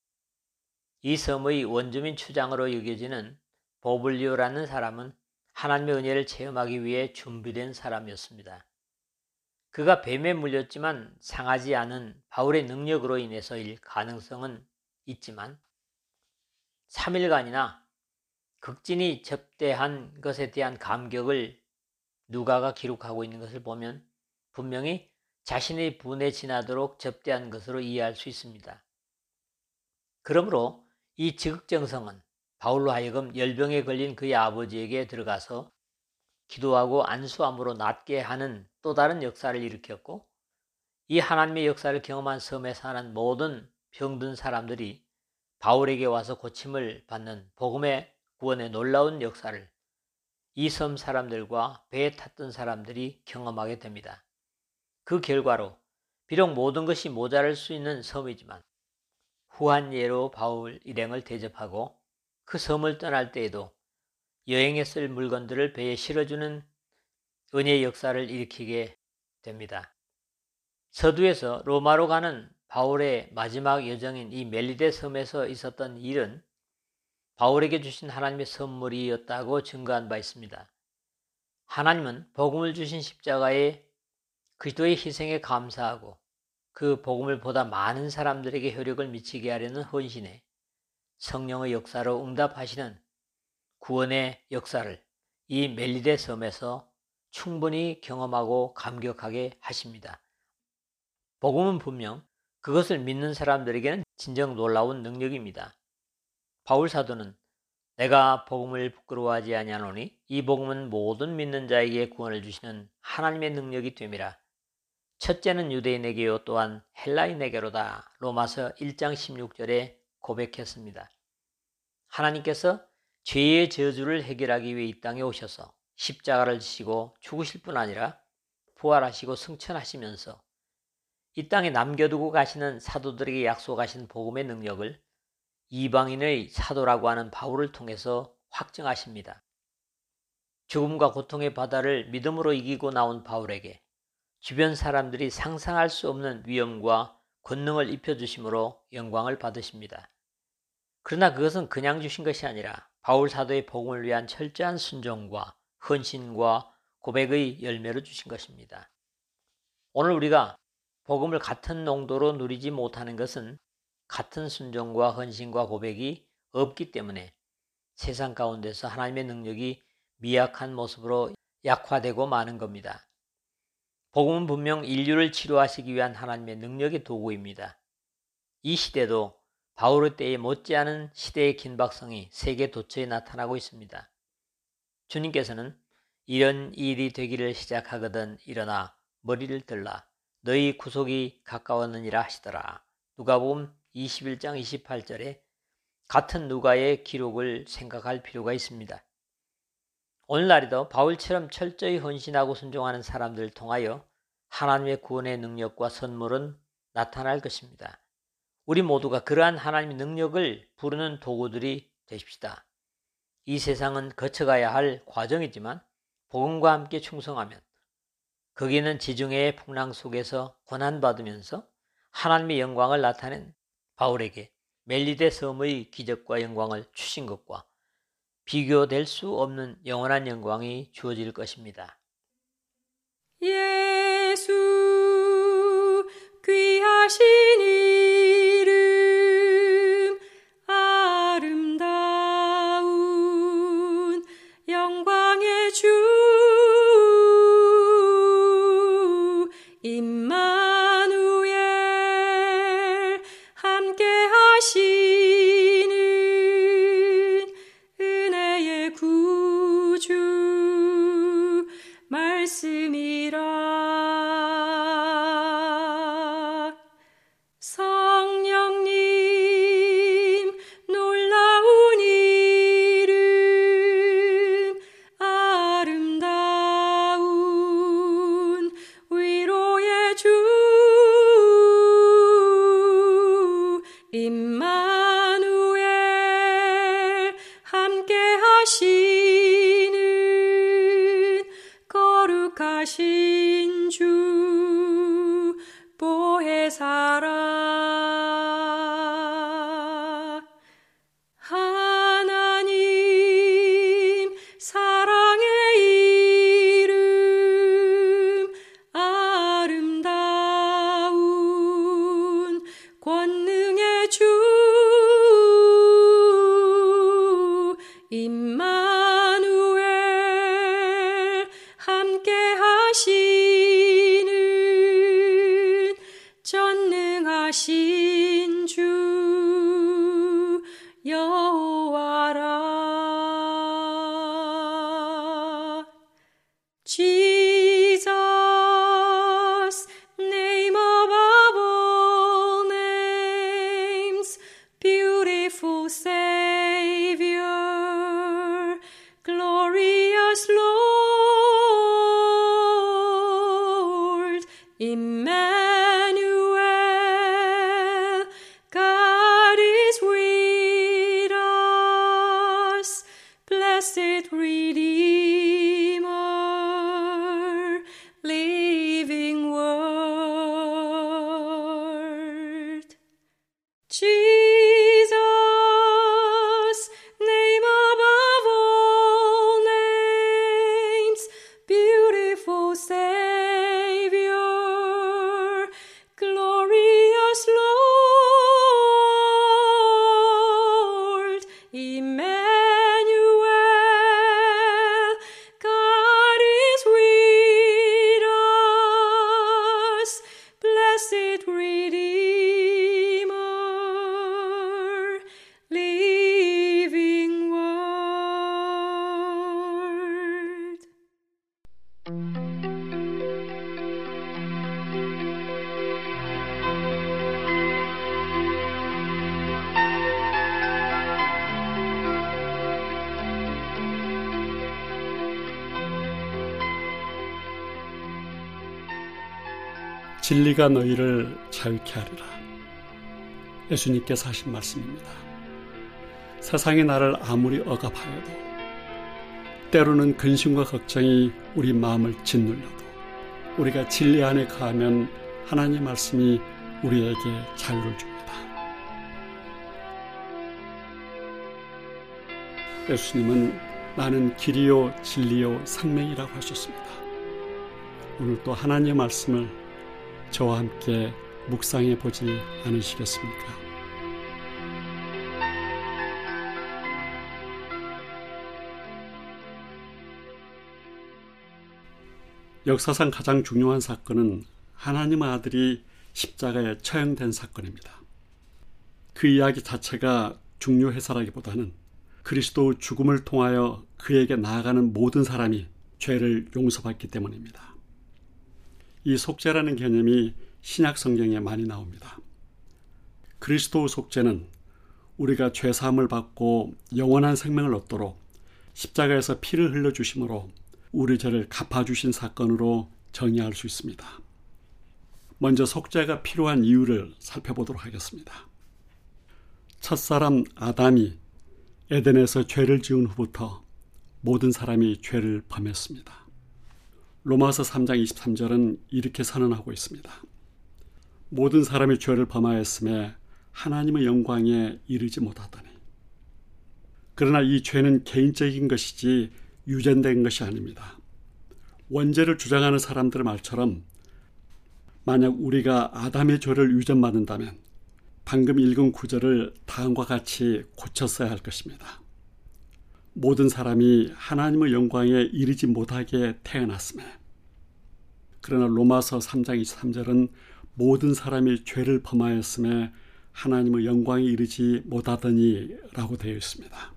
이 섬의 원주민 추장으로 여겨지는 보블리오라는 사람은 하나님의 은혜를 체험하기 위해 준비된 사람이었습니다. 그가 뱀에 물렸지만 상하지 않은 바울의 능력으로 인해서일 가능성은 있지만 삼 일간이나 극진히 접대한 것에 대한 감격을 누가가 기록하고 있는 것을 보면 분명히 자신의 분에 지나도록 접대한 것으로 이해할 수 있습니다. 그러므로 이 지극정성은 바울로 하여금 열병에 걸린 그의 아버지에게 들어가서 기도하고 안수함으로 낫게 하는 또 다른 역사를 일으켰고, 이 하나님의 역사를 경험한 섬에 사는 모든 병든 사람들이 바울에게 와서 고침을 받는 복음의 구원의 놀라운 역사를 이 섬 사람들과 배에 탔던 사람들이 경험하게 됩니다. 그 결과로 비록 모든 것이 모자랄 수 있는 섬이지만 후한 예로 바울 일행을 대접하고 그 섬을 떠날 때에도 여행에 쓸 물건들을 배에 실어주는 은혜의 역사를 일으키게 됩니다. 서두에서 로마로 가는 바울의 마지막 여정인 이 멜리데 섬에서 있었던 일은 바울에게 주신 하나님의 선물이었다고 증거한 바 있습니다. 하나님은 복음을 주신 십자가의 그리스도의 희생에 감사하고 그 복음을 보다 많은 사람들에게 효력을 미치게 하려는 헌신에 성령의 역사로 응답하시는 구원의 역사를 이 멜리데 섬에서 충분히 경험하고 감격하게 하십니다. 복음은 분명 그것을 믿는 사람들에게는 진정 놀라운 능력입니다. 바울 사도는 내가 복음을 부끄러워하지 아니하노니 이 복음은 모든 믿는 자에게 구원을 주시는 하나님의 능력이 됨이라. 첫째는 유대인에게요 또한 헬라인에게로다. 로마서 일 장 십육 절에 고백했습니다. 하나님께서 죄의 저주를 해결하기 위해 이 땅에 오셔서 십자가를 지시고 죽으실 뿐 아니라 부활하시고 승천하시면서 이 땅에 남겨두고 가시는 사도들에게 약속하신 복음의 능력을 이방인의 사도라고 하는 바울을 통해서 확증하십니다. 죽음과 고통의 바다를 믿음으로 이기고 나온 바울에게 주변 사람들이 상상할 수 없는 위엄과 권능을 입혀주심으로 영광을 받으십니다. 그러나 그것은 그냥 주신 것이 아니라 바울 사도의 복음을 위한 철저한 순종과 헌신과 고백의 열매로 주신 것입니다. 오늘 우리가 복음을 같은 농도로 누리지 못하는 것은 같은 순종과 헌신과 고백이 없기 때문에 세상 가운데서 하나님의 능력이 미약한 모습으로 약화되고 마는 겁니다. 복음은 분명 인류를 치료하시기 위한 하나님의 능력의 도구입니다. 이 시대도 바울의 때에 못지않은 시대의 긴박성이 세계 도처에 나타나고 있습니다. 주님께서는 이런 일이 되기를 시작하거든 일어나 머리를 들라 너희 구속이 가까웠느니라 하시더라. 누가복음 이십일 장 이십팔 절에 같은 누가의 기록을 생각할 필요가 있습니다. 오늘날에도 바울처럼 철저히 헌신하고 순종하는 사람들을 통하여 하나님의 구원의 능력과 선물은 나타날 것입니다. 우리 모두가 그러한 하나님의 능력을 부르는 도구들이 되십시다. 이 세상은 거쳐가야 할 과정이지만 복음과 함께 충성하면 거기는 지중해의 풍랑 속에서 고난받으면서 하나님의 영광을 나타낸 바울에게 멜리데 섬의 기적과 영광을 주신 것과 비교될 수 없는 영원한 영광이 주어질 것입니다. 예수 귀하신 이름 아름다운 영광의 주 임마누엘 함께 하시는 은혜의 구주 말씀이라 보혜 살아. 하나님 사랑의 이름 아름다운 권능의 주 임마누엘 함께 하시는 전능하신 주 여호와라. Jesus, name above all names, beautiful Savior, glorious Lord, Emmanuel, God is with us, blessed Redeemer, living Word. Jesus, name above all names, beautiful Savior, glorious Lord, Emmanuel, God is with us, blessed Redeemer, living Word. 진리가 너희를 자유케 하리라. 예수님께서 하신 말씀입니다. 세상이 나를 아무리 억압하여도, 때로는 근심과 걱정이 우리 마음을 짓눌러도, 우리가 진리 안에 거하면 하나님의 말씀이 우리에게 자유를 줍니다. 예수님은 나는 길이요 진리요 생명이라고 하셨습니다. 오늘 또 하나님의 말씀을 저와 함께 묵상해 보지 않으시겠습니까? 역사상 가장 중요한 사건은 하나님의 아들이 십자가에 처형된 사건입니다. 그 이야기 자체가 중요해서라기보다는 그리스도의 죽음을 통하여 그에게 나아가는 모든 사람이 죄를 용서받기 때문입니다. 이 속죄라는 개념이 신약 성경에 많이 나옵니다. 그리스도의 속죄는 우리가 죄사함을 받고 영원한 생명을 얻도록 십자가에서 피를 흘려주심으로 우리 죄를 갚아주신 사건으로 정의할 수 있습니다. 먼저 속죄가 필요한 이유를 살펴보도록 하겠습니다. 첫사람 아담이 에덴에서 죄를 지은 후부터 모든 사람이 죄를 범했습니다. 로마서 삼 장 이십삼 절은 이렇게 선언하고 있습니다. 모든 사람이 죄를 범하였음에 하나님의 영광에 이르지 못하더니. 그러나 이 죄는 개인적인 것이지 유전된 것이 아닙니다. 원죄를 주장하는 사람들의 말처럼 만약 우리가 아담의 죄를 유전받는다면 방금 읽은 구절을 다음과 같이 고쳤어야 할 것입니다. 모든 사람이 하나님의 영광에 이르지 못하게 태어났음에. 그러나 로마서 삼 장 이십삼 절은 모든 사람이 죄를 범하였음에 하나님의 영광에 이르지 못하더니 라고 되어 있습니다.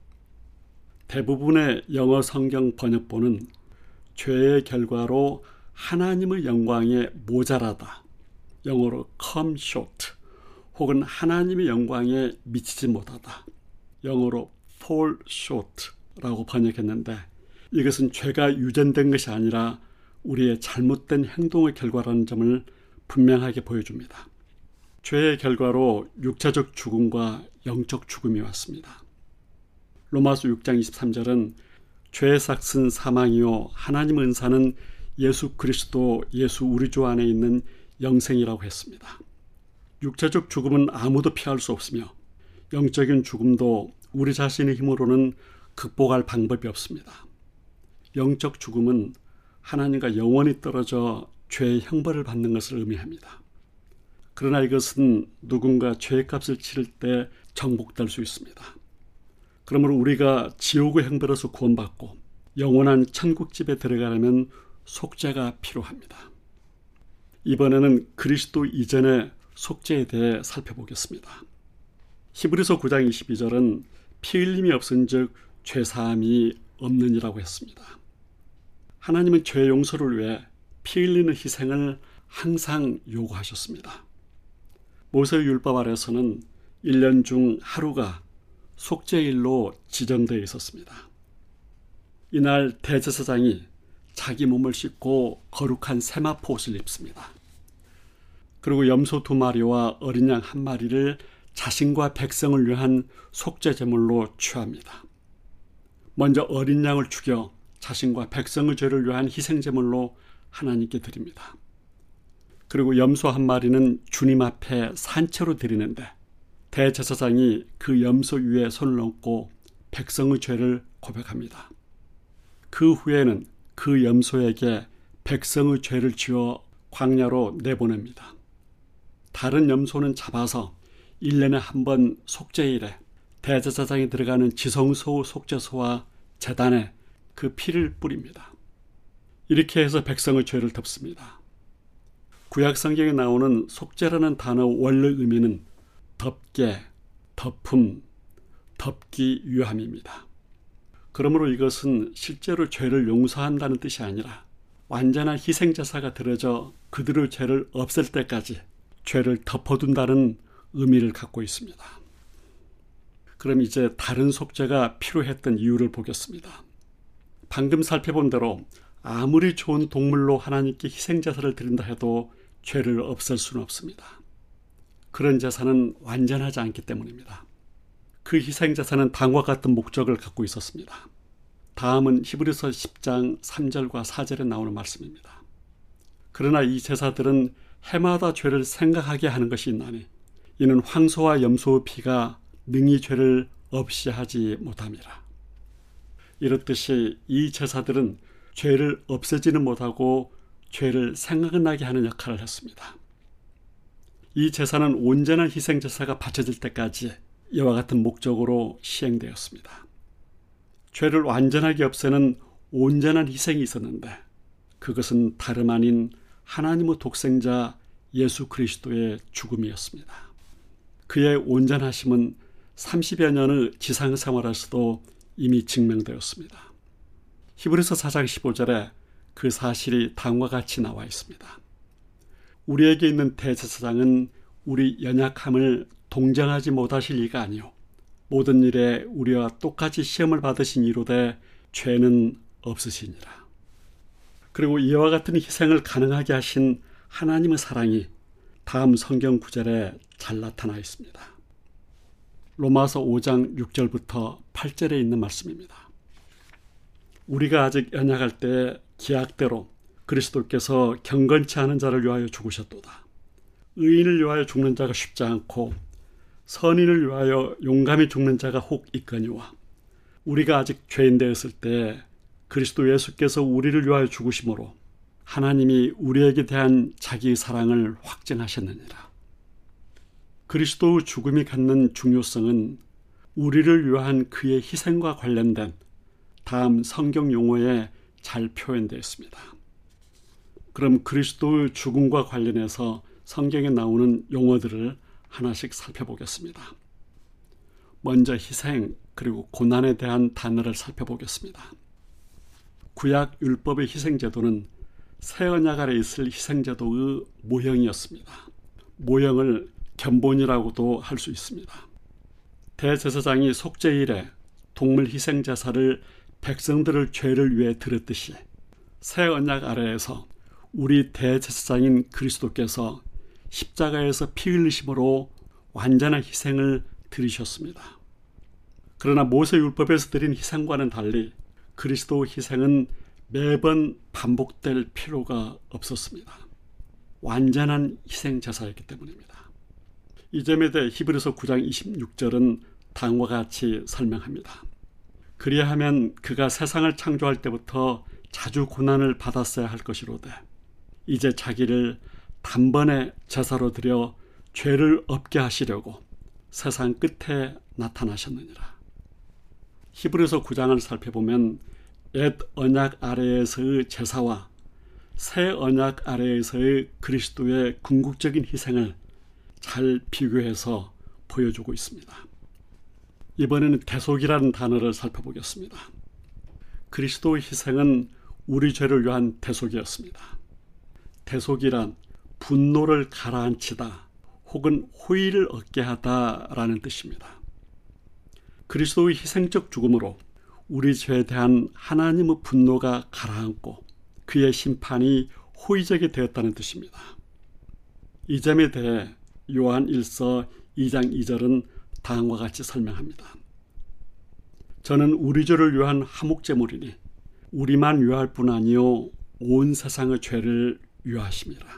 대부분의 영어 성경 번역본은 죄의 결과로 하나님의 영광에 모자라다, 영어로 come short, 혹은 하나님의 영광에 미치지 못하다, 영어로 fall short 라고 번역했는데, 이것은 죄가 유전된 것이 아니라 우리의 잘못된 행동의 결과라는 점을 분명하게 보여줍니다. 죄의 결과로 육체적 죽음과 영적 죽음이 왔습니다. 로마서 육 장 이십삼 절은 죄의 삭은 사망이요 하나님의 은사는 예수 그리스도 예수 우리 주 안에 있는 영생이라고 했습니다. 육체적 죽음은 아무도 피할 수 없으며 영적인 죽음도 우리 자신의 힘으로는 극복할 방법이 없습니다. 영적 죽음은 하나님과 영원히 떨어져 죄의 형벌을 받는 것을 의미합니다. 그러나 이것은 누군가 죄의 값을 치를 때 정복될 수 있습니다. 그러므로 우리가 지옥의 형벌에서 구원받고 영원한 천국집에 들어가려면 속죄가 필요합니다. 이번에는 그리스도 이전의 속죄에 대해 살펴보겠습니다. 히브리서 구 장 이십이 절은 피 흘림이 없은즉 죄사함이 없느니라고 했습니다. 하나님은 죄 용서를 위해 피 흘리는 희생을 항상 요구하셨습니다. 모세의 율법 아래서는 일 년 중 하루가 속죄일로 지정되어 있었습니다. 이날 대제사장이 자기 몸을 씻고 거룩한 세마포 옷을 입습니다. 그리고 염소 두 마리와 어린 양 한 마리를 자신과 백성을 위한 속죄 제물로 취합니다. 먼저 어린 양을 죽여 자신과 백성의 죄를 위한 희생 제물로 하나님께 드립니다. 그리고 염소 한 마리는 주님 앞에 산채로 드리는데 대제사장이 그 염소 위에 손을 얹고 백성의 죄를 고백합니다. 그 후에는 그 염소에게 백성의 죄를 지어 광야로 내보냅니다. 다른 염소는 잡아서 일 년에 한 번 속죄일에 대제사장이 들어가는 지성소 속죄소와 제단에 그 피를 뿌립니다. 이렇게 해서 백성의 죄를 덮습니다. 구약 성경에 나오는 속죄라는 단어 원래 의미는 덮개, 덮음, 덮기 위함입니다. 그러므로 이것은 실제로 죄를 용서한다는 뜻이 아니라 완전한 희생제사가 드려져 그들의 죄를 없앨 때까지 죄를 덮어둔다는 의미를 갖고 있습니다. 그럼 이제 다른 속죄가 필요했던 이유를 보겠습니다. 방금 살펴본 대로 아무리 좋은 동물로 하나님께 희생제사를 드린다 해도 죄를 없앨 수는 없습니다. 그런 제사는 완전하지 않기 때문입니다. 그 희생제사는 다음과 같은 목적을 갖고 있었습니다. 다음은 히브리서 십 장 삼 절과 사 절에 나오는 말씀입니다. 그러나 이 제사들은 해마다 죄를 생각하게 하는 것이 있나니 이는 황소와 염소의 피가 능히 죄를 없이 하지 못함이라. 이렇듯이 이 제사들은 죄를 없애지는 못하고 죄를 생각나게 하는 역할을 했습니다. 이 제사는 온전한 희생제사가 바쳐질 때까지 이와 같은 목적으로 시행되었습니다. 죄를 완전하게 없애는 온전한 희생이 있었는데 그것은 다름 아닌 하나님의 독생자 예수 그리스도의 죽음이었습니다. 그의 온전하심은 삼십여 년의 지상 생활에서도 이미 증명되었습니다. 히브리서 사 장 십오 절에 그 사실이 다음과 같이 나와 있습니다. 우리에게 있는 대제사장은 우리 연약함을 동정하지 못하실 이가 아니요 모든 일에 우리와 똑같이 시험을 받으신 이로되 죄는 없으시니라. 그리고 이와 같은 희생을 가능하게 하신 하나님의 사랑이 다음 성경 구절에 잘 나타나 있습니다. 로마서 오 장 육 절부터 팔 절에 있는 말씀입니다. 우리가 아직 연약할 때 기약대로 그리스도께서 경건치 않은 자를 위하여 죽으셨도다. 의인을 위하여 죽는 자가 쉽지 않고 선인을 위하여 용감히 죽는 자가 혹 있거니와 우리가 아직 죄인 되었을 때 그리스도 예수께서 우리를 위하여 죽으심으로 하나님이 우리에게 대한 자기의 사랑을 확증하셨느니라. 그리스도의 죽음이 갖는 중요성은 우리를 위한 그의 희생과 관련된 다음 성경 용어에 잘 표현되어 있습니다. 그럼 그리스도의 죽음과 관련해서 성경에 나오는 용어들을 하나씩 살펴보겠습니다. 먼저 희생 그리고 고난에 대한 단어를 살펴보겠습니다. 구약 율법의 희생제도는 새 언약 아래 있을 희생제도의 모형이었습니다. 모형을 견본이라고도 할 수 있습니다. 대제사장이 속죄일에 동물 희생제사를 백성들의 죄를 위해 드렸듯이 새 언약 아래에서 우리 대제사장인 그리스도께서 십자가에서 피 흘리심으로 완전한 희생을 드리셨습니다. 그러나 모세 율법에서 드린 희생과는 달리 그리스도의 희생은 매번 반복될 필요가 없었습니다. 완전한 희생 제사였기 때문입니다. 이 점에 대해 히브리서 구 장 이십육 절은 다음과 같이 설명합니다. 그리하면 그가 세상을 창조할 때부터 자주 고난을 받았어야 할 것이로되 이제 자기를 단번에 제사로 드려 죄를 없게 하시려고 세상 끝에 나타나셨느니라. 히브리서 구 장을 살펴보면 옛 언약 아래에서의 제사와 새 언약 아래에서의 그리스도의 궁극적인 희생을 잘 비교해서 보여주고 있습니다. 이번에는 대속이라는 단어를 살펴보겠습니다. 그리스도의 희생은 우리 죄를 위한 대속이었습니다. 대속이란 분노를 가라앉히다 혹은 호의를 얻게 하다라는 뜻입니다. 그리스도의 희생적 죽음으로 우리 죄에 대한 하나님의 분노가 가라앉고 그의 심판이 호의적이 되었다는 뜻입니다. 이 점에 대해 요한 일서 이 장 이 절은 다음과 같이 설명합니다. 저는 우리 죄를 위한 화목제물이니 우리만 위할 뿐 아니요 온 세상의 죄를 위하심이라.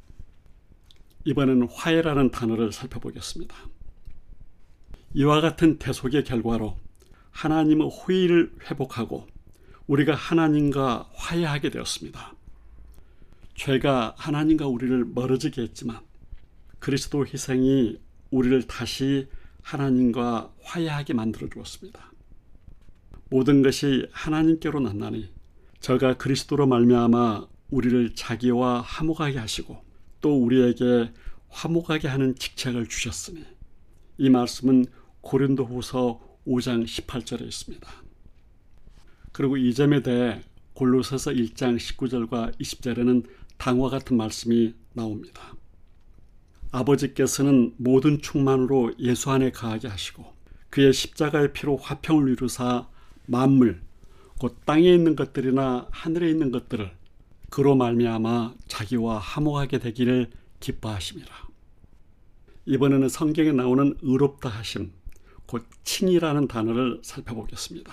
이번에는 화해라는 단어를 살펴보겠습니다. 이와 같은 대속의 결과로 하나님의 호의를 회복하고 우리가 하나님과 화해하게 되었습니다. 죄가 하나님과 우리를 멀어지게 했지만 그리스도 희생이 우리를 다시 하나님과 화해하게 만들어 주었습니다. 모든 것이 하나님께로 났나니 저가 그리스도로 말미암아 우리를 자기와 화목하게 하시고 또 우리에게 화목하게 하는 직책을 주셨으니 이 말씀은 고린도후서 오 장 십팔 절에 있습니다. 그리고 이 점에 대해 골로새서 일 장 십구 절과 이십 절에는 다음과 같은 말씀이 나옵니다. 아버지께서는 모든 충만으로 예수 안에 거하게 하시고 그의 십자가의 피로 화평을 이루사 만물 곧 땅에 있는 것들이나 하늘에 있는 것들을 그로 말미암아 자기와 화목하게 되기를 기뻐하심이라. 이번에는 성경에 나오는 의롭다 하심 곧 칭의라는 단어를 살펴보겠습니다.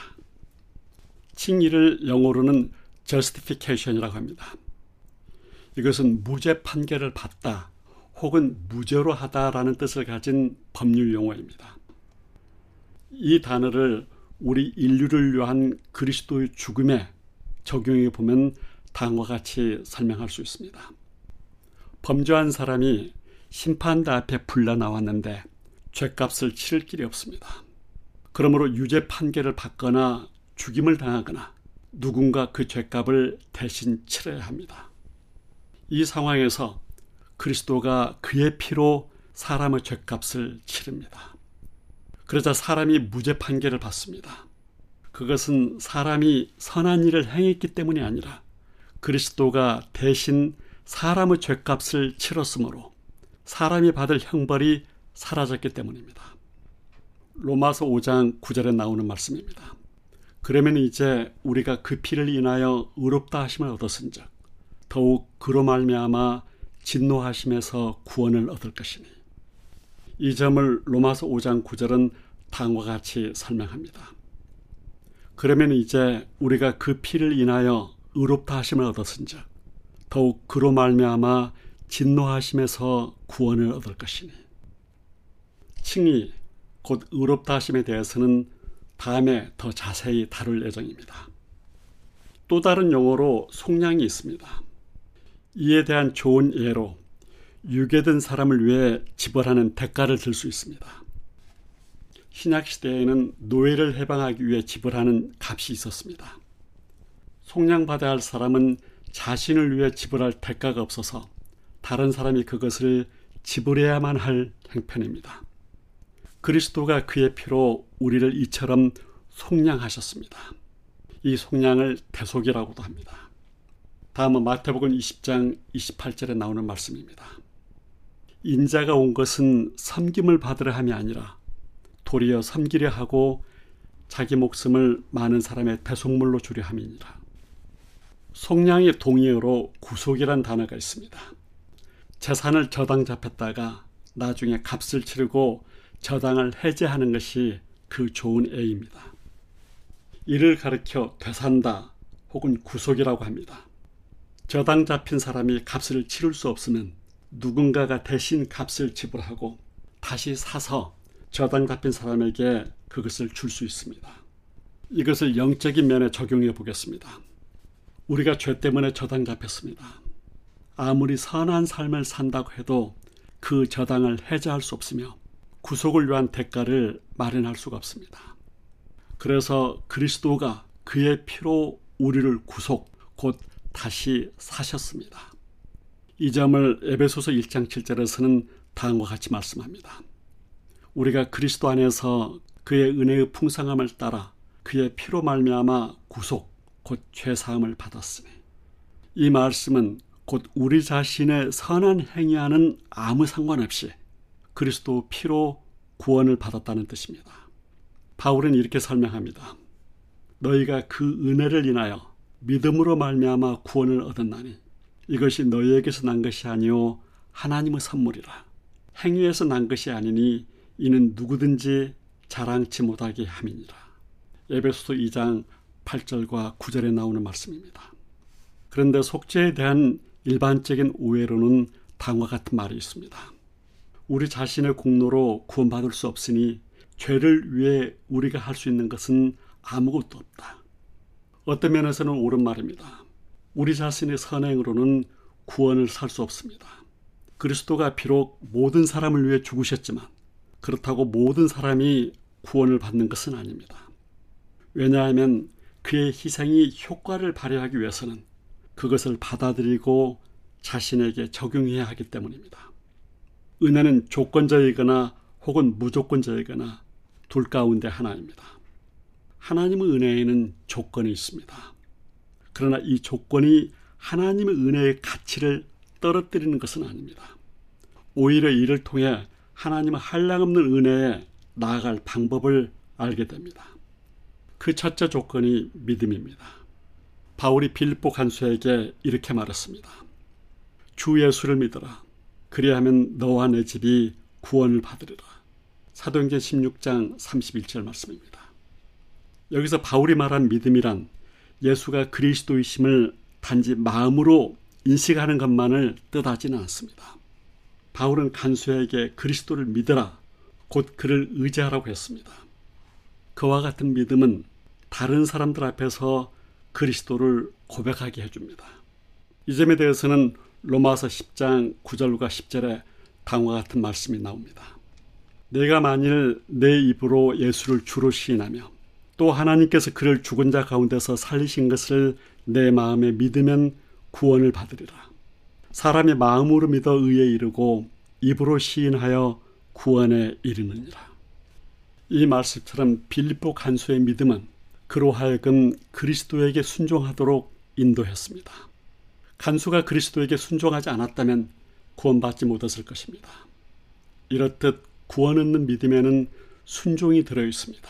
칭의를 영어로는 justification이라고 합니다. 이것은 무죄 판결을 받다 혹은 무죄로 하다라는 뜻을 가진 법률 용어입니다. 이 단어를 우리 인류를 위한 그리스도의 죽음에 적용해 보면 다음과 같이 설명할 수 있습니다. 범죄한 사람이 심판대 앞에 불려 나왔는데 죄값을 치를 길이 없습니다. 그러므로 유죄 판결을 받거나 죽임을 당하거나 누군가 그 죄값을 대신 치러야 합니다. 이 상황에서 그리스도가 그의 피로 사람의 죄값을 치릅니다. 그러자 사람이 무죄 판결을 받습니다. 그것은 사람이 선한 일을 행했기 때문이 아니라 그리스도가 대신 사람의 죄값을 치렀으므로 사람이 받을 형벌이 사라졌기 때문입니다. 로마서 오 장 구 절에 나오는 말씀입니다. 그러면 이제 우리가 그 피를 인하여 의롭다 하심을 얻었은즉 더욱 그로 말미암아 진노하심에서 구원을 얻을 것이니. 이 점을 로마서 오 장 구 절은 다음과 같이 설명합니다. 그러면 이제 우리가 그 피를 인하여 의롭다 하심을 얻었은즉 더욱 그로 말미암아 진노하심에서 구원을 얻을 것이니. 칭의 곧 의롭다 하심에 대해서는 다음에 더 자세히 다룰 예정입니다. 또 다른 용어로 속량이 있습니다. 이에 대한 좋은 예로 유괴된 사람을 위해 지불하는 대가를 들 수 있습니다. 신약시대에는 노예를 해방하기 위해 지불하는 값이 있었습니다. 속량받아야 할 사람은 자신을 위해 지불할 대가가 없어서 다른 사람이 그것을 지불해야만 할 형편입니다. 그리스도가 그의 피로 우리를 이처럼 속량하셨습니다. 이 속량을 대속이라고도 합니다. 다음은 마태복음 이십 장 이십팔 절에 나오는 말씀입니다. 인자가 온 것은 섬김을 받으려 함이 아니라 도리어 섬기려 하고 자기 목숨을 많은 사람의 대속물로 주려 함이니라. 속량의 동의어로 구속이란 단어가 있습니다. 재산을 저당 잡혔다가 나중에 값을 치르고 저당을 해제하는 것이 그 좋은 예입니다. 이를 가리켜 되산다 혹은 구속이라고 합니다. 저당 잡힌 사람이 값을 치를 수 없으면 누군가가 대신 값을 지불하고 다시 사서 저당 잡힌 사람에게 그것을 줄 수 있습니다. 이것을 영적인 면에 적용해 보겠습니다. 우리가 죄 때문에 저당 잡혔습니다. 아무리 선한 삶을 산다고 해도 그 저당을 해제할 수 없으며 구속을 위한 대가를 마련할 수가 없습니다. 그래서 그리스도가 그의 피로 우리를 구속, 곧 다시 사셨습니다. 이 점을 에베소서 일 장 칠 절에서는 다음과 같이 말씀합니다. 우리가 그리스도 안에서 그의 은혜의 풍성함을 따라 그의 피로 말미암아 구속, 곧 죄사함을 받았으니, 이 말씀은 곧 우리 자신의 선한 행위와는 아무 상관없이 그리스도 피로 구원을 받았다는 뜻입니다. 바울은 이렇게 설명합니다. 너희가 그 은혜를 인하여 믿음으로 말미암아 구원을 얻었나니 이것이 너희에게서 난 것이 아니요 하나님의 선물이라. 행위에서 난 것이 아니니 이는 누구든지 자랑치 못하게 함이니라. 에베소서 이 장 팔 절과 구 절에 나오는 말씀입니다. 그런데 속죄에 대한 일반적인 오해로는 다음과 같은 말이 있습니다. 우리 자신의 공로로 구원받을 수 없으니 죄를 위해 우리가 할 수 있는 것은 아무것도 없다. 어떤 면에서는 옳은 말입니다. 우리 자신의 선행으로는 구원을 살 수 없습니다. 그리스도가 비록 모든 사람을 위해 죽으셨지만 그렇다고 모든 사람이 구원을 받는 것은 아닙니다. 왜냐하면 그의 희생이 효과를 발휘하기 위해서는 그것을 받아들이고 자신에게 적용해야 하기 때문입니다. 은혜는 조건적이거나 혹은 무조건적이거나 둘 가운데 하나입니다. 하나님의 은혜에는 조건이 있습니다. 그러나 이 조건이 하나님의 은혜의 가치를 떨어뜨리는 것은 아닙니다. 오히려 이를 통해 하나님의 한량없는 은혜에 나아갈 방법을 알게 됩니다. 그 첫째 조건이 믿음입니다. 바울이 빌립보 간수에게 이렇게 말했습니다. 주 예수를 믿어라. 그리하면 너와 내 집이 구원을 받으리라. 사도행전 십육 장 삼십일 절 말씀입니다. 여기서 바울이 말한 믿음이란 예수가 그리스도이심을 단지 마음으로 인식하는 것만을 뜻하지는 않습니다. 바울은 간수에게 그리스도를 믿어라, 곧 그를 의지하라고 했습니다. 그와 같은 믿음은 다른 사람들 앞에서 그리스도를 고백하게 해줍니다. 이 점에 대해서는 로마서 십 장 구 절과 십 절에 다음과 같은 말씀이 나옵니다. 내가 만일 내 입으로 예수를 주로 시인하며 또 하나님께서 그를 죽은 자 가운데서 살리신 것을 내 마음에 믿으면 구원을 받으리라. 사람이 마음으로 믿어 의에 이르고 입으로 시인하여 구원에 이르느니라. 이 말씀처럼 빌립보 간수의 믿음은 그로 하여금 그리스도에게 순종하도록 인도했습니다. 간수가 그리스도에게 순종하지 않았다면 구원받지 못했을 것입니다. 이렇듯 구원 얻는 믿음에는 순종이 들어있습니다.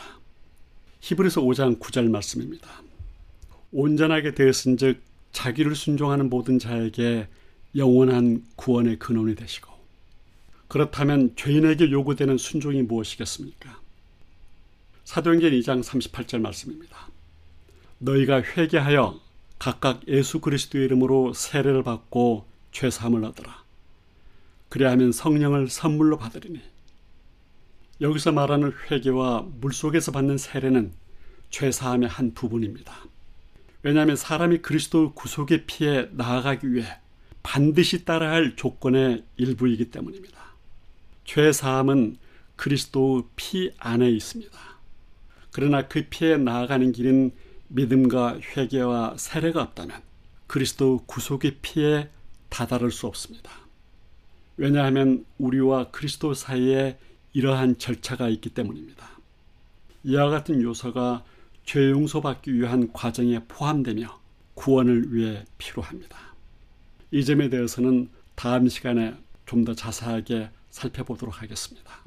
히브리서 오 장 구 절 말씀입니다. 온전하게 되었은 즉 자기를 순종하는 모든 자에게 영원한 구원의 근원이 되시고, 그렇다면 죄인에게 요구되는 순종이 무엇이겠습니까? 사도행전 이 장 삼십팔 절 말씀입니다. 너희가 회개하여 각각 예수 그리스도의 이름으로 세례를 받고 죄사함을 얻으라. 그리하면 성령을 선물로 받으리니. 여기서 말하는 회개와 물속에서 받는 세례는 죄사함의 한 부분입니다. 왜냐하면 사람이 그리스도 구속의 피에 나아가기 위해 반드시 따라야 할 조건의 일부이기 때문입니다. 죄사함은 그리스도의 피 안에 있습니다. 그러나 그 피에 나아가는 길은 믿음과 회개와 세례가 없다면 그리스도 구속의 피에 다다를 수 없습니다. 왜냐하면 우리와 그리스도 사이에 이러한 절차가 있기 때문입니다. 이와 같은 요소가 죄 용서받기 위한 과정에 포함되며 구원을 위해 필요합니다. 이 점에 대해서는 다음 시간에 좀 더 자세하게 살펴보도록 하겠습니다.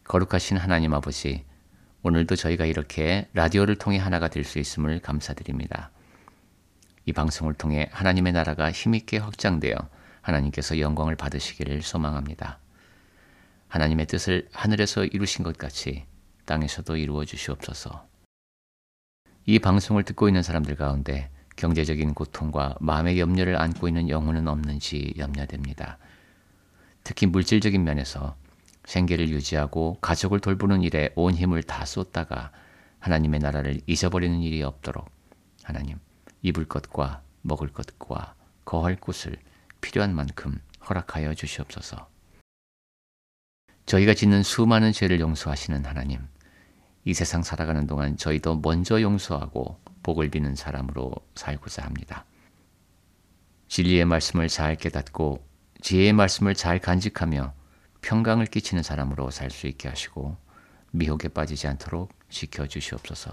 거룩하신 하나님 아버지, 오늘도 저희가 이렇게 라디오를 통해 하나가 될 수 있음을 감사드립니다. 이 방송을 통해 하나님의 나라가 힘있게 확장되어 하나님께서 영광을 받으시기를 소망합니다. 하나님의 뜻을 하늘에서 이루신 것 같이 땅에서도 이루어 주시옵소서. 이 방송을 듣고 있는 사람들 가운데 경제적인 고통과 마음의 염려를 안고 있는 영혼은 없는지 염려됩니다. 특히 물질적인 면에서 생계를 유지하고 가족을 돌보는 일에 온 힘을 다 쏟다가 하나님의 나라를 잊어버리는 일이 없도록 하나님, 입을 것과 먹을 것과 거할 곳을 필요한 만큼 허락하여 주시옵소서. 저희가 짓는 수많은 죄를 용서하시는 하나님, 이 세상 살아가는 동안 저희도 먼저 용서하고 복을 비는 사람으로 살고자 합니다. 진리의 말씀을 잘 깨닫고 지혜의 말씀을 잘 간직하며 평강을 끼치는 사람으로 살 수 있게 하시고 미혹에 빠지지 않도록 지켜주시옵소서.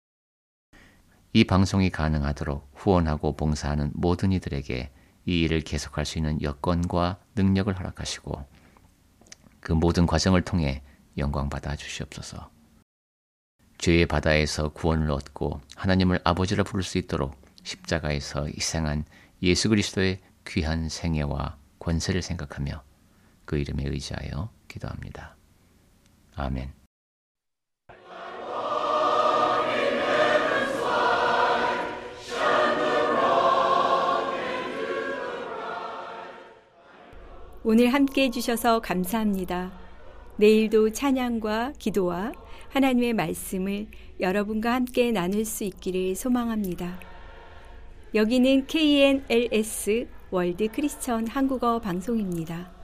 이 방송이 가능하도록 후원하고 봉사하는 모든 이들에게 이 일을 계속할 수 있는 여건과 능력을 허락하시고 그 모든 과정을 통해 영광받아 주시옵소서. 죄의 바다에서 구원을 얻고 하나님을 아버지라 부를 수 있도록 십자가에서 희생한 예수 그리스도의 귀한 생애와 권세를 생각하며 그 이름에 의지하여 기도합니다. 아멘. 오늘 함께 해주셔서 감사합니다. 내일도 찬양과 기도와 하나님의 말씀을 여러분과 함께 나눌 수 있기를 소망합니다. 여기는 케이엔엘에스 월드 크리스천 한국어 방송입니다.